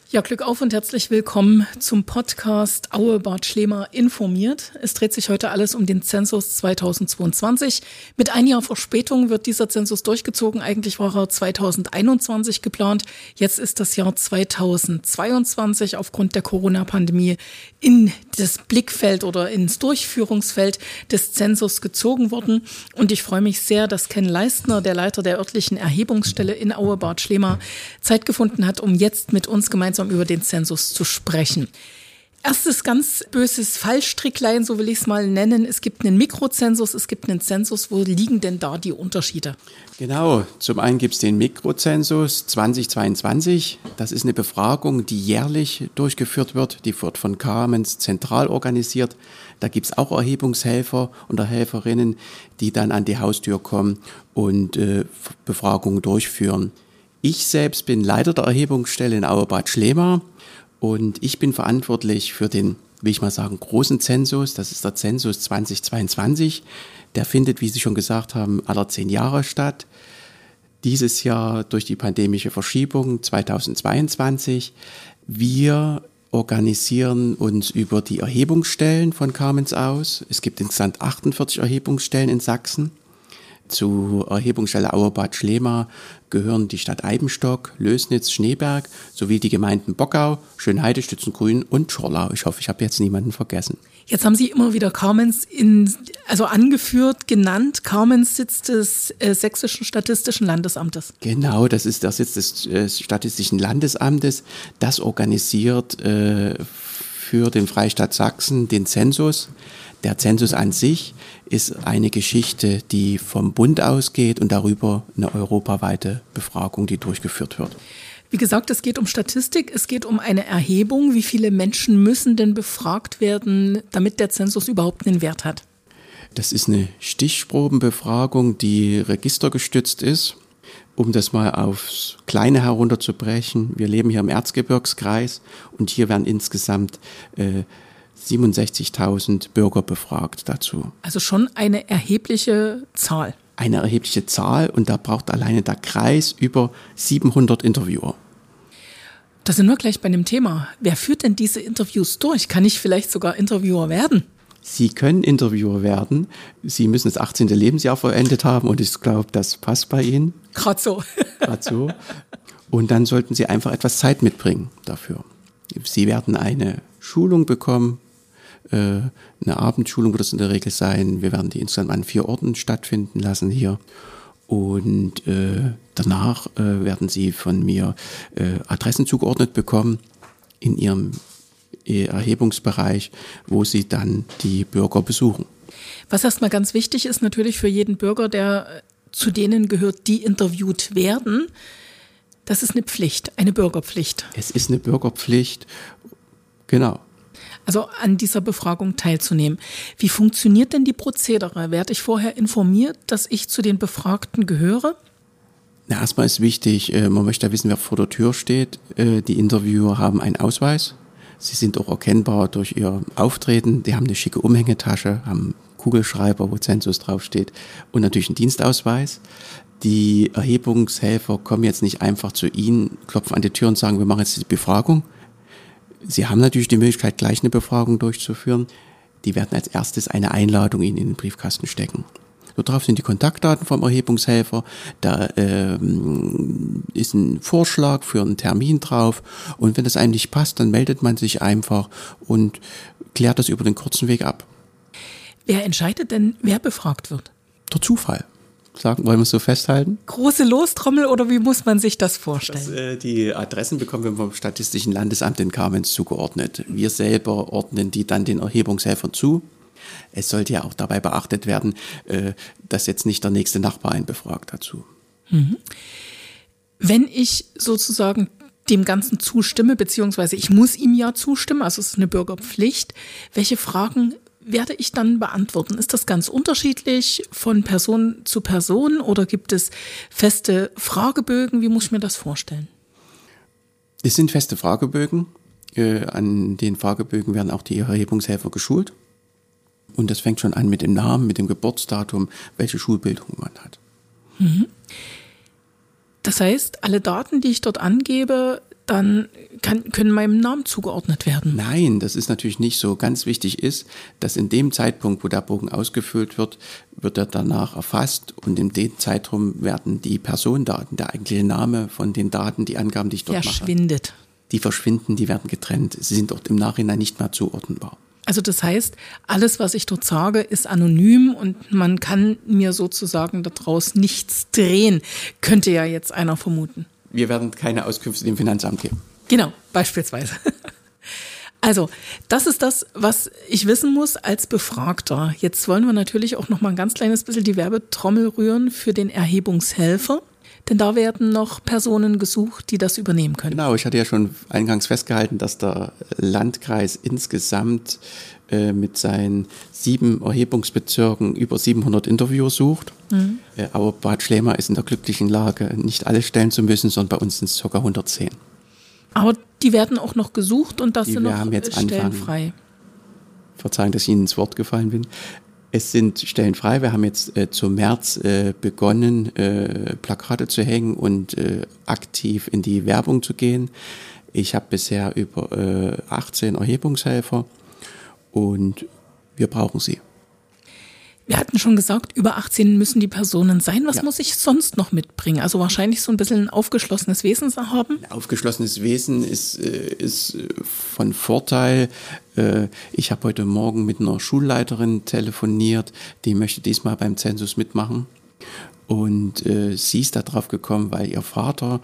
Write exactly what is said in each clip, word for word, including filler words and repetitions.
Ja, Glück auf und herzlich willkommen zum Podcast Aue Bad Schlema informiert. Es dreht sich heute alles um den Zensus zweitausendzweiundzwanzig. Mit ein Jahr Verspätung wird dieser Zensus durchgezogen. Eigentlich war er zweitausendeinundzwanzig geplant. Jetzt ist das Jahr zweitausendzweiundzwanzig aufgrund der Corona-Pandemie in das Blickfeld oder ins Durchführungsfeld des Zensus gezogen worden. Und ich freue mich sehr, dass Ken Leistner, der Leiter der örtlichen Erhebungsstelle in Aue Bad Schlema, Zeit gefunden hat, um jetzt mit uns gemeinsam über den Zensus zu sprechen. Erstes ganz böses Fallstricklein, so will ich es mal nennen. Es gibt einen Mikrozensus, es gibt einen Zensus. Wo liegen denn da die Unterschiede? Genau, zum einen gibt es den Mikrozensus zweitausendzweiundzwanzig. Das ist eine Befragung, die jährlich durchgeführt wird. Die wird von Kamenz zentral organisiert. Da gibt es auch Erhebungshelfer und Helferinnen, die dann an die Haustür kommen und äh, Befragungen durchführen. Ich selbst bin Leiter der Erhebungsstelle in Aue Bad Schlema und ich bin verantwortlich für den, will ich mal sagen, großen Zensus. Das ist der Zensus zweitausendzweiundzwanzig. Der findet, wie Sie schon gesagt haben, alle zehn Jahre statt. Dieses Jahr durch die pandemische Verschiebung zweitausendzweiundzwanzig. Wir organisieren uns über die Erhebungsstellen von Kamenz aus. Es gibt insgesamt achtundvierzig Erhebungsstellen in Sachsen. Zur Erhebungsstelle Aue Bad Schlema gehören die Stadt Eibenstock, Lößnitz, Schneeberg sowie die Gemeinden Bockau, Schönheide, Stützengrün und Schorlau. Ich hoffe, ich habe jetzt niemanden vergessen. Jetzt haben Sie immer wieder Kamenz in, also angeführt, genannt. Kamenz Sitz des äh, Sächsischen Statistischen Landesamtes. Genau, das ist der Sitz des äh, Statistischen Landesamtes. Das organisiert äh, für den Freistaat Sachsen den Zensus. Der Zensus an sich ist eine Geschichte, die vom Bund ausgeht und darüber eine europaweite Befragung, die durchgeführt wird. Wie gesagt, es geht um Statistik, es geht um eine Erhebung. Wie viele Menschen müssen denn befragt werden, damit der Zensus überhaupt einen Wert hat? Das ist eine Stichprobenbefragung, die registergestützt ist. Um das mal aufs Kleine herunterzubrechen, wir leben hier im Erzgebirgskreis und hier werden insgesamt äh, siebenundsechzigtausend Bürger befragt dazu. Also schon eine erhebliche Zahl. Eine erhebliche Zahl und da braucht alleine der Kreis über siebenhundert Interviewer. Da sind wir gleich bei dem Thema. Wer führt denn diese Interviews durch? Kann ich vielleicht sogar Interviewer werden? Sie können Interviewer werden. Sie müssen das achtzehnte Lebensjahr vollendet haben und ich glaube, das passt bei Ihnen. Gerade so. Gerade so. Und dann sollten Sie einfach etwas Zeit mitbringen dafür. Sie werden eine Schulung bekommen. Eine Abendschulung wird es in der Regel sein. Wir werden die insgesamt an vier Orten stattfinden lassen hier. Und äh, danach äh, werden Sie von mir äh, Adressen zugeordnet bekommen in Ihrem Erhebungsbereich, wo Sie dann die Bürger besuchen. Was erstmal ganz wichtig ist natürlich für jeden Bürger, der zu denen gehört, die interviewt werden, das ist eine Pflicht, eine Bürgerpflicht. Es ist eine Bürgerpflicht, genau. Also an dieser Befragung teilzunehmen. Wie funktioniert denn die Prozedere? Werde ich vorher informiert, dass ich zu den Befragten gehöre? Na, erstmal ist wichtig, man möchte ja wissen, wer vor der Tür steht. Die Interviewer haben einen Ausweis. Sie sind auch erkennbar durch ihr Auftreten. Die haben eine schicke Umhängetasche, haben einen Kugelschreiber, wo Zensus draufsteht und natürlich einen Dienstausweis. Die Erhebungshelfer kommen jetzt nicht einfach zu Ihnen, klopfen an die Tür und sagen, wir machen jetzt die Befragung. Sie haben natürlich die Möglichkeit, gleich eine Befragung durchzuführen. Die werden als erstes eine Einladung Ihnen in den Briefkasten stecken. Darauf sind die Kontaktdaten vom Erhebungshelfer. Da ähm, ist ein Vorschlag für einen Termin drauf. Und wenn das einem nicht passt, dann meldet man sich einfach und klärt das über den kurzen Weg ab. Wer entscheidet denn, wer befragt wird? Der Zufall. Sagen, wollen wir es so festhalten? Große Lostrommel oder wie muss man sich das vorstellen? Das, äh, die Adressen bekommen wir vom Statistischen Landesamt in Kamenz zugeordnet. Wir selber ordnen die dann den Erhebungshelfern zu. Es sollte ja auch dabei beachtet werden, äh, dass jetzt nicht der nächste Nachbar einen befragt dazu. Mhm. Wenn ich sozusagen dem Ganzen zustimme, beziehungsweise ich muss ihm ja zustimmen, also es ist eine Bürgerpflicht, welche Fragen werde ich dann beantworten? Ist das ganz unterschiedlich von Person zu Person oder gibt es feste Fragebögen? Wie muss ich mir das vorstellen? Es sind feste Fragebögen. Äh, an den Fragebögen werden auch die Erhebungshelfer geschult. Und das fängt schon an mit dem Namen, mit dem Geburtsdatum, welche Schulbildung man hat. Mhm. Das heißt, alle Daten, die ich dort angebe, dann kann, können meinem Namen zugeordnet werden. Nein, das ist natürlich nicht so. Ganz wichtig ist, dass in dem Zeitpunkt, wo der Bogen ausgefüllt wird, wird er danach erfasst und in dem Zeitraum werden die Personendaten, der eigentliche Name von den Daten, die Angaben, die ich dort mache, verschwindet. Die verschwinden, die werden getrennt. Sie sind dort im Nachhinein nicht mehr zuordnenbar. Also das heißt, alles, was ich dort sage, ist anonym und man kann mir sozusagen daraus nichts drehen, könnte ja jetzt einer vermuten. Wir werden keine Auskünfte dem Finanzamt geben. Genau, beispielsweise. Also, das ist das, was ich wissen muss als Befragter. Jetzt wollen wir natürlich auch noch mal ein ganz kleines bisschen die Werbetrommel rühren für den Erhebungshelfer. Denn da werden noch Personen gesucht, die das übernehmen können. Genau, ich hatte ja schon eingangs festgehalten, dass der Landkreis insgesamt äh, mit seinen sieben Erhebungsbezirken über siebenhundert Interviewer sucht. Mhm. Äh, aber Bad Schlema ist in der glücklichen Lage, nicht alle stellen zu müssen, sondern bei uns sind es ca. hundertzehn. Aber die werden auch noch gesucht und das die sind noch haben jetzt Stellen anfangen, frei. Verzeihen, dass ich Ihnen ins Wort gefallen bin. Es sind Stellen frei. Wir haben jetzt äh, zum März äh, begonnen, äh, Plakate zu hängen und äh, aktiv in die Werbung zu gehen. Ich habe bisher über äh, achtzehn Erhebungshelfer und wir brauchen sie. Wir hatten schon gesagt, über achtzehn müssen die Personen sein. Was ja. muss ich sonst noch mitbringen? Also wahrscheinlich so ein bisschen ein aufgeschlossenes Wesen haben. Ein aufgeschlossenes Wesen ist, ist von Vorteil. Ich habe heute Morgen mit einer Schulleiterin telefoniert, die möchte diesmal beim Zensus mitmachen. Und sie ist da drauf gekommen, weil ihr Vater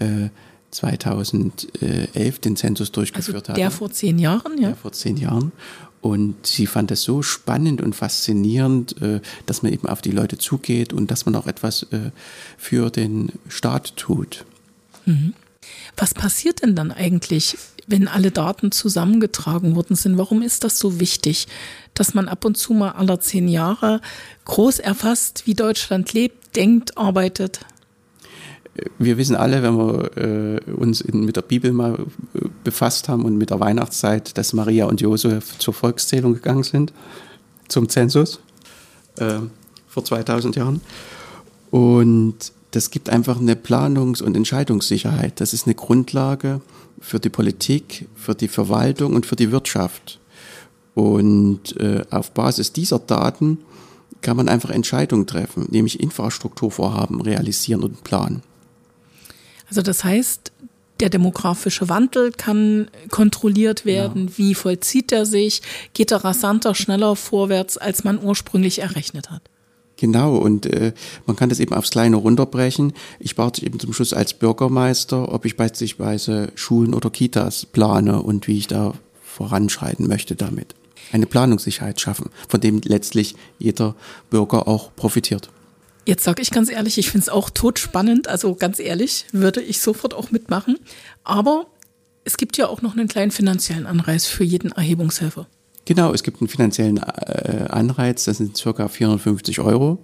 zweitausendelf den Zensus durchgeführt hat. Also der hatte. vor zehn Jahren, ja? Der vor zehn Jahren. Und sie fand es so spannend und faszinierend, dass man eben auf die Leute zugeht und dass man auch etwas für den Staat tut. Mhm. Was passiert denn dann eigentlich, wenn alle Daten zusammengetragen worden sind? Warum ist das so wichtig, dass man ab und zu mal alle zehn Jahre groß erfasst, wie Deutschland lebt, denkt, arbeitet? Wir wissen alle, wenn wir äh, uns in, mit der Bibel mal äh, befasst haben und mit der Weihnachtszeit, dass Maria und Josef zur Volkszählung gegangen sind, zum Zensus, äh, vor zweitausend Jahren. Und das gibt einfach eine Planungs- und Entscheidungssicherheit. Das ist eine Grundlage für die Politik, für die Verwaltung und für die Wirtschaft. Und äh, auf Basis dieser Daten kann man einfach Entscheidungen treffen, nämlich Infrastrukturvorhaben realisieren und planen. Also das heißt, der demografische Wandel kann kontrolliert werden. Ja. Wie vollzieht er sich? Geht er rasanter, schneller vorwärts, als man ursprünglich errechnet hat? Genau, und äh, man kann das eben aufs Kleine runterbrechen. Ich warte eben zum Schluss als Bürgermeister, ob ich beispielsweise Schulen oder Kitas plane und wie ich da voranschreiten möchte damit. Eine Planungssicherheit schaffen, von dem letztlich jeder Bürger auch profitiert. Jetzt sage ich ganz ehrlich, ich finde es auch totspannend, also ganz ehrlich, würde ich sofort auch mitmachen. Aber es gibt ja auch noch einen kleinen finanziellen Anreiz für jeden Erhebungshelfer. Genau, es gibt einen finanziellen äh, Anreiz, das sind ca. vierhundertfünfzig Euro.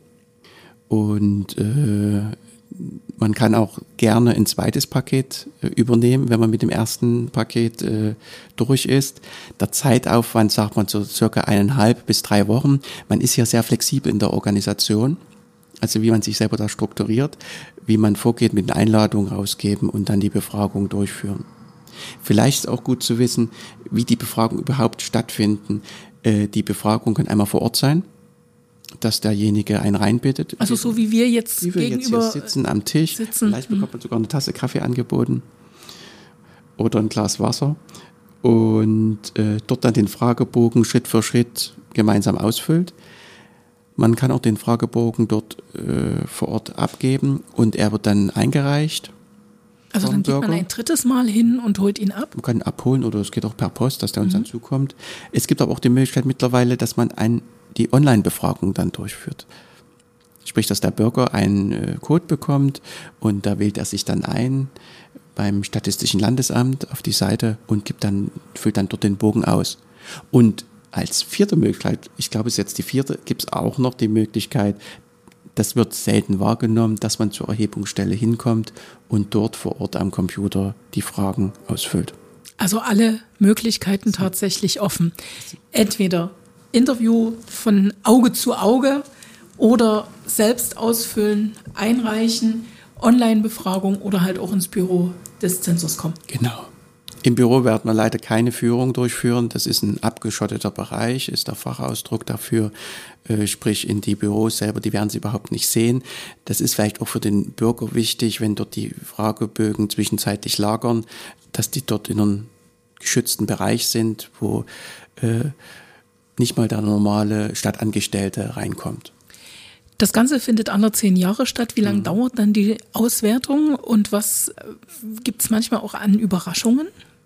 Und äh, man kann auch gerne ein zweites Paket äh, übernehmen, wenn man mit dem ersten Paket äh, durch ist. Der Zeitaufwand sagt man so circa eineinhalb bis drei Wochen. Man ist ja sehr flexibel in der Organisation. Also wie man sich selber da strukturiert, wie man vorgeht mit einer Einladung rausgeben und dann die Befragung durchführen. Vielleicht ist auch gut zu wissen, wie die Befragungen überhaupt stattfinden. Äh, die Befragung kann einmal vor Ort sein, dass derjenige einen reinbittet. Also so wie wir jetzt wie wir gegenüber jetzt hier sitzen am Tisch. Sitzen. Vielleicht bekommt man sogar eine Tasse Kaffee angeboten oder ein Glas Wasser und äh, dort dann den Fragebogen Schritt für Schritt gemeinsam ausfüllt. Man kann auch den Fragebogen dort äh, vor Ort abgeben und er wird dann eingereicht. Also dann geht man ein drittes Mal hin und holt ihn ab? Man kann ihn abholen oder es geht auch per Post, dass der uns mhm. dann zukommt. Es gibt aber auch die Möglichkeit mittlerweile, dass man ein, die Online-Befragung dann durchführt. Sprich, dass der Bürger einen äh, Code bekommt und da wählt er sich dann ein beim Statistischen Landesamt auf die Seite und gibt dann, füllt dann dort den Bogen aus. Und als vierte Möglichkeit, ich glaube, es ist jetzt die vierte, gibt es auch noch die Möglichkeit, das wird selten wahrgenommen, dass man zur Erhebungsstelle hinkommt und dort vor Ort am Computer die Fragen ausfüllt. Also alle Möglichkeiten tatsächlich offen. Entweder Interview von Auge zu Auge oder selbst ausfüllen, einreichen Online-Befragung oder halt auch ins Büro des Zensors kommen. Genau. Im Büro werden wir leider keine Führung durchführen. Das ist ein abgeschotteter Bereich, ist der Fachausdruck dafür. Äh, sprich, in die Büros selber, die werden Sie überhaupt nicht sehen. Das ist vielleicht auch für den Bürger wichtig, wenn dort die Fragebögen zwischenzeitlich lagern, dass die dort in einem geschützten Bereich sind, wo äh, nicht mal der normale Stadtangestellte reinkommt. Das Ganze findet alle zehn Jahre statt. Wie lange mhm. dauert dann die Auswertung und was gibt es manchmal auch an Überraschungen?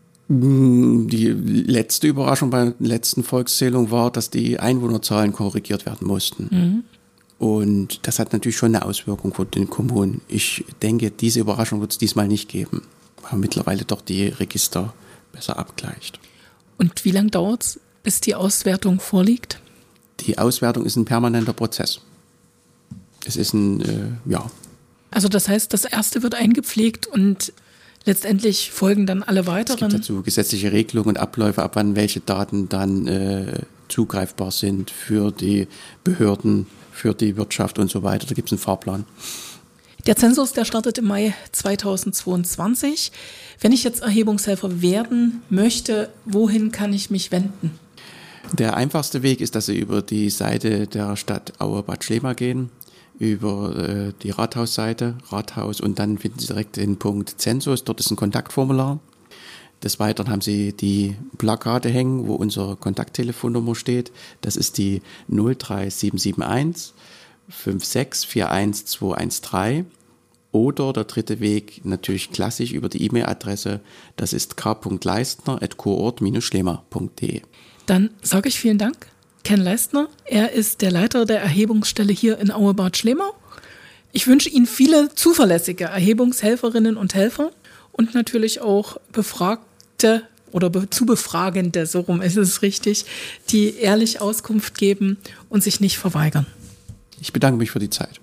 Die letzte Überraschung bei der letzten Volkszählung war, dass die Einwohnerzahlen korrigiert werden mussten. Mhm. Und das hat natürlich schon eine Auswirkung für den Kommunen. Ich denke, diese Überraschung wird es diesmal nicht geben, weil mittlerweile doch die Register besser abgleicht. Und wie lange dauert es, bis die Auswertung vorliegt? Die Auswertung ist ein permanenter Prozess. Es ist ein, äh, ja. Also das heißt, das erste wird eingepflegt und letztendlich folgen dann alle weiteren. Es gibt dazu gesetzliche Regelungen und Abläufe, ab wann welche Daten dann äh, zugreifbar sind für die Behörden, für die Wirtschaft und so weiter. Da gibt es einen Fahrplan. Der Zensus, der startet im Mai zweitausendzweiundzwanzig. Wenn ich jetzt Erhebungshelfer werden möchte, wohin kann ich mich wenden? Der einfachste Weg ist, dass Sie über die Seite der Stadt Auerbad Schlema gehen, über äh, die Rathausseite, Rathaus, und dann finden Sie direkt den Punkt Zensus. Dort ist ein Kontaktformular. Des Weiteren haben Sie die Plakate hängen, wo unsere Kontakttelefonnummer steht. Das ist die null drei sieben sieben eins fünf sechs vier eins zwei eins drei. Oder der dritte Weg, natürlich klassisch über die E-Mail-Adresse, das ist k punkt leistner at kurort Bindestrich schlema punkt de. Dann sage ich vielen Dank, Ken Leistner. Er ist der Leiter der Erhebungsstelle hier in Auerbad Schlema. Ich wünsche Ihnen viele zuverlässige Erhebungshelferinnen und Helfer und natürlich auch Befragte oder be- zu Befragende, so rum ist es richtig, die ehrlich Auskunft geben und sich nicht verweigern. Ich bedanke mich für die Zeit.